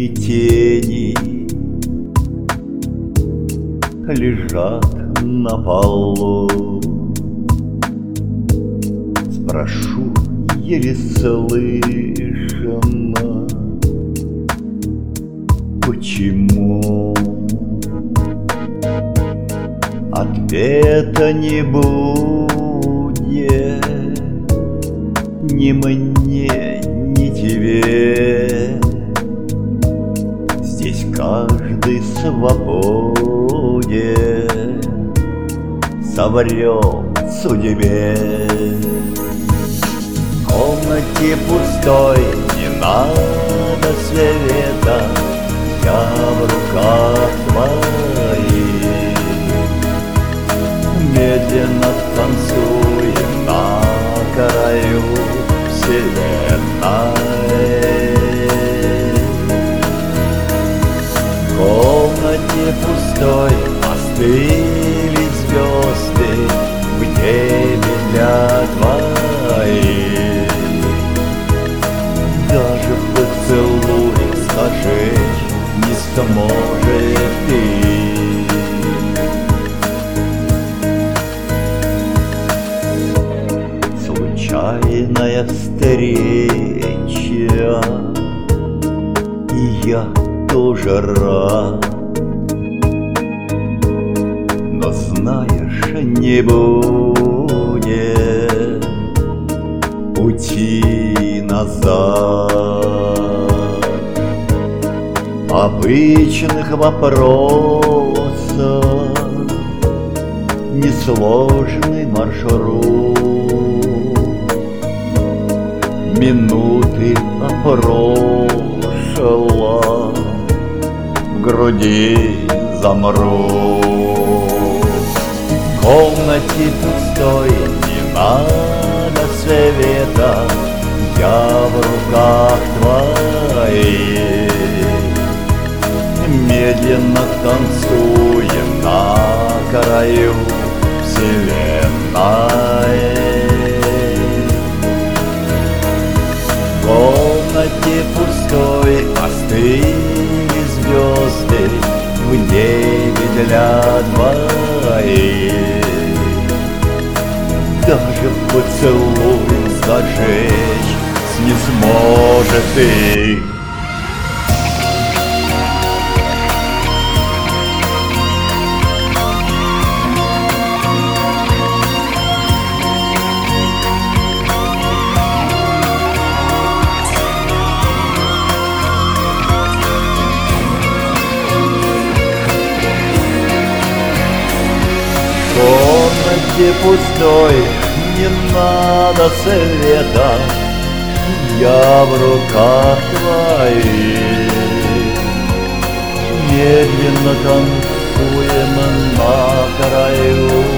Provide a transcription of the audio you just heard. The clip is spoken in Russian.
и тени лежат на полу. Спрошу еле слышно, почему? Ответа не будет ни мне, ни тебе. Здесь каждый свободен, соврет судьбе. В комнате пустой не надо света, я в руках твоих. Медленно танцуем на краю вселенной. В комнате пустой остыли звезды в небе для двоих. Даже поцелуй зажечь не сможет ты. Случайная встреча, и я тоже рад. Но знаешь, не будет пути назад. Обычных вопросов несложный маршрут. Минуты прошло, в груди замрут. В комнате пустой не надо света, я в руках твоих. Медленно танцуем на краю вселенной. В комнате пустой остыли звезды в небе для двоих. Даже поцелуй зажечь не сможет ты. В комнате пустой не надо света, я в руках твоих. Медленно танцуем на краю